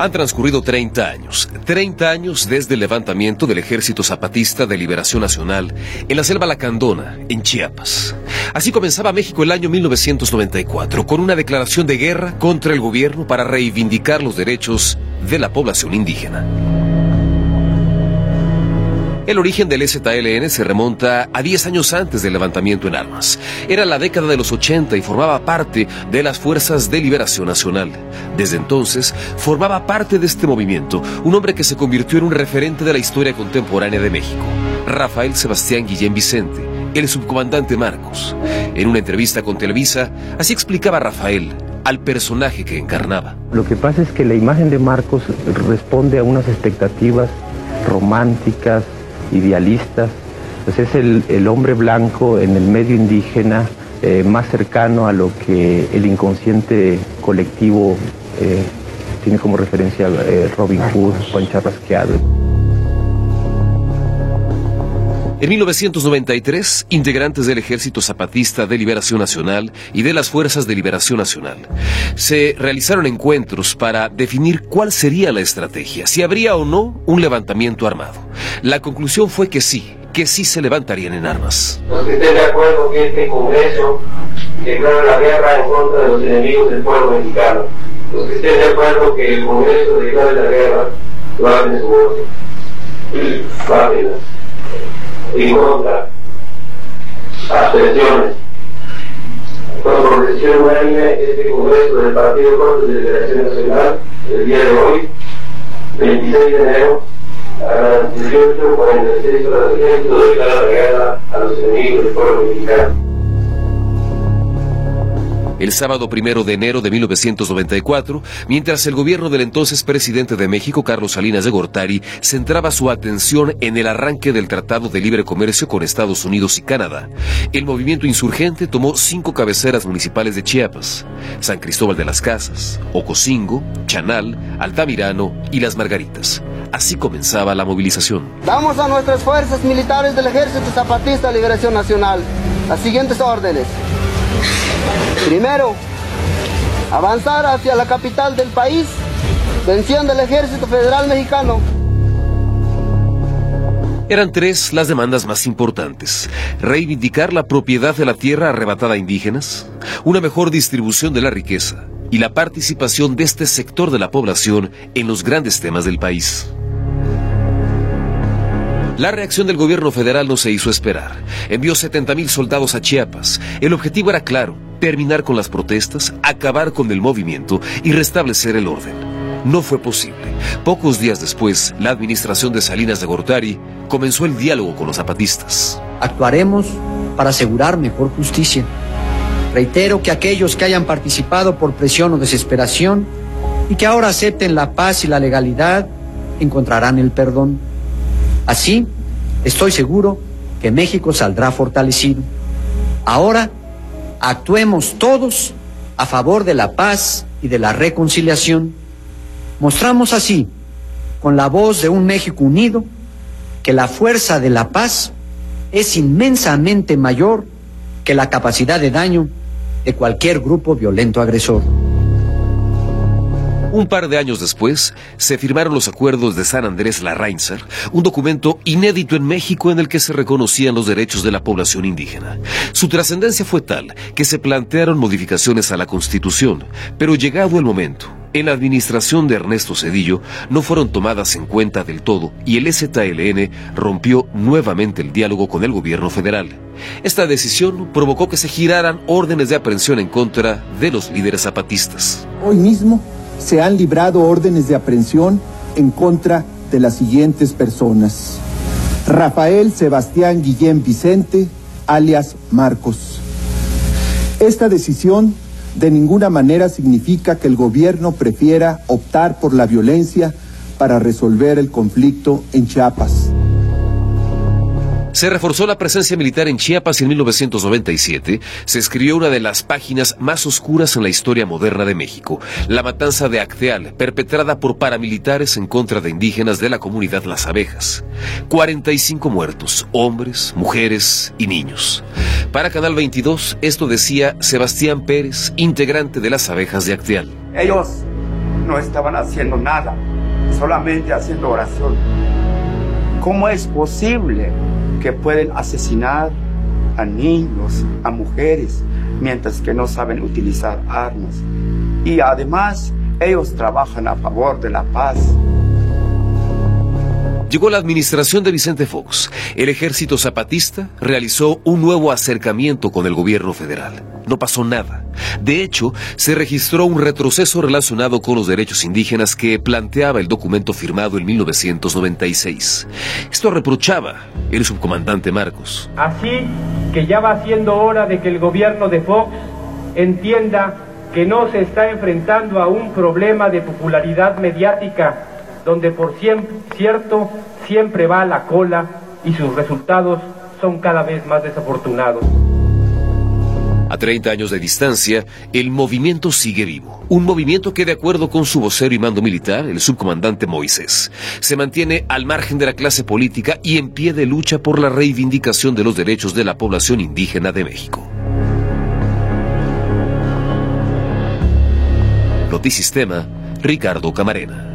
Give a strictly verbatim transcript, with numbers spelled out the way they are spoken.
Han transcurrido treinta años, treinta años desde el levantamiento del Ejército Zapatista de Liberación Nacional en la selva Lacandona, en Chiapas. Así comenzaba México el año mil novecientos noventa y cuatro, con una declaración de guerra contra el gobierno para reivindicar los derechos de la población indígena. El origen del E Z L N se remonta a diez años antes del levantamiento en armas. Era la década de los ochenta y formaba parte de las Fuerzas de Liberación Nacional. Desde entonces, formaba parte de este movimiento un hombre que se convirtió en un referente de la historia contemporánea de México, Rafael Sebastián Guillén Vicente, el subcomandante Marcos. En una entrevista con Televisa, así explicaba Rafael al personaje que encarnaba. Lo que pasa es que la imagen de Marcos responde a unas expectativas románticas, idealistas. Pues es el, el hombre blanco en el medio indígena, eh, más cercano a lo que el inconsciente colectivo eh, tiene como referencia eh, Robin Hood, Juan Charrasqueado. En mil novecientos noventa y tres, integrantes del Ejército Zapatista de Liberación Nacional y de las Fuerzas de Liberación Nacional se realizaron encuentros para definir cuál sería la estrategia, si habría o no un levantamiento armado. La conclusión fue que sí, que sí se levantarían en armas. Los que estén de acuerdo que este Congreso declara la guerra en contra de los enemigos del pueblo mexicano. Los que estén de acuerdo que el Congreso declare la guerra, lo hagan en su voto. Vámonos. En contra, abstenciones. Con por decisión unánime, este Congreso del Partido Corte de Liberación Nacional, el día de hoy, veintiséis de enero, a las dieciocho cuarenta y seis horas del ejército, declara la guerra a los enemigos del pueblo mexicano. El sábado primero de enero de mil novecientos noventa y cuatro, mientras el gobierno del entonces presidente de México, Carlos Salinas de Gortari, centraba su atención en el arranque del Tratado de Libre Comercio con Estados Unidos y Canadá, el movimiento insurgente tomó cinco cabeceras municipales de Chiapas: San Cristóbal de las Casas, Ocosingo, Chanal, Altamirano y Las Margaritas. Así comenzaba la movilización. Damos a nuestras fuerzas militares del Ejército Zapatista de Liberación Nacional las siguientes órdenes. Primero, avanzar hacia la capital del país, venciendo al Ejército Federal Mexicano. Eran tres las demandas más importantes: reivindicar la propiedad de la tierra arrebatada a indígenas, una mejor distribución de la riqueza y la participación de este sector de la población en los grandes temas del país. La reacción del gobierno federal no se hizo esperar. Envió setenta mil soldados a Chiapas. El objetivo era claro: terminar con las protestas, acabar con el movimiento y restablecer el orden. No fue posible. Pocos días después, la administración de Salinas de Gortari comenzó el diálogo con los zapatistas. Actuaremos para asegurar mejor justicia. Reitero que aquellos que hayan participado por presión o desesperación y que ahora acepten la paz y la legalidad encontrarán el perdón. Así, estoy seguro que México saldrá fortalecido. Ahora, actuemos todos a favor de la paz y de la reconciliación. Mostramos así, con la voz de un México unido, que la fuerza de la paz es inmensamente mayor que la capacidad de daño de cualquier grupo violento agresor. Un par de años después, se firmaron los acuerdos de San Andrés Larrainzar, un documento inédito en México en el que se reconocían los derechos de la población indígena. Su trascendencia fue tal que se plantearon modificaciones a la Constitución, pero llegado el momento, en la administración de Ernesto Zedillo, no fueron tomadas en cuenta del todo y el E Z L N rompió nuevamente el diálogo con el gobierno federal. Esta decisión provocó que se giraran órdenes de aprehensión en contra de los líderes zapatistas. Hoy mismo se han librado órdenes de aprehensión en contra de las siguientes personas: Rafael Sebastián Guillén Vicente, alias Marcos. Esta decisión de ninguna manera significa que el gobierno prefiera optar por la violencia para resolver el conflicto en Chiapas. Se reforzó la presencia militar en Chiapas y en mil novecientos noventa y siete se escribió una de las páginas más oscuras en la historia moderna de México: la matanza de Acteal, perpetrada por paramilitares en contra de indígenas de la comunidad Las Abejas. cuarenta y cinco muertos, hombres, mujeres y niños. Para Canal veintidós, esto decía Sebastián Pérez, integrante de Las Abejas de Acteal. Ellos no estaban haciendo nada, solamente haciendo oración. ¿Cómo es posible que pueden asesinar a niños, a mujeres, mientras que no saben utilizar armas? Y además, ellos trabajan a favor de la paz. Llegó la administración de Vicente Fox. El ejército zapatista realizó un nuevo acercamiento con el gobierno federal. No pasó nada. De hecho, se registró un retroceso relacionado con los derechos indígenas que planteaba el documento firmado en mil novecientos noventa y seis. Esto reprochaba el subcomandante Marcos. Así que ya va siendo hora de que el gobierno de Fox entienda que no se está enfrentando a un problema de popularidad mediática, donde por siempre, cierto siempre va a la cola y sus resultados son cada vez más desafortunados. A treinta años de distancia, el movimiento sigue vivo. Un movimiento que, de acuerdo con su vocero y mando militar, el subcomandante Moisés, se mantiene al margen de la clase política y en pie de lucha por la reivindicación de los derechos de la población indígena de México. Notisistema, Ricardo Camarena.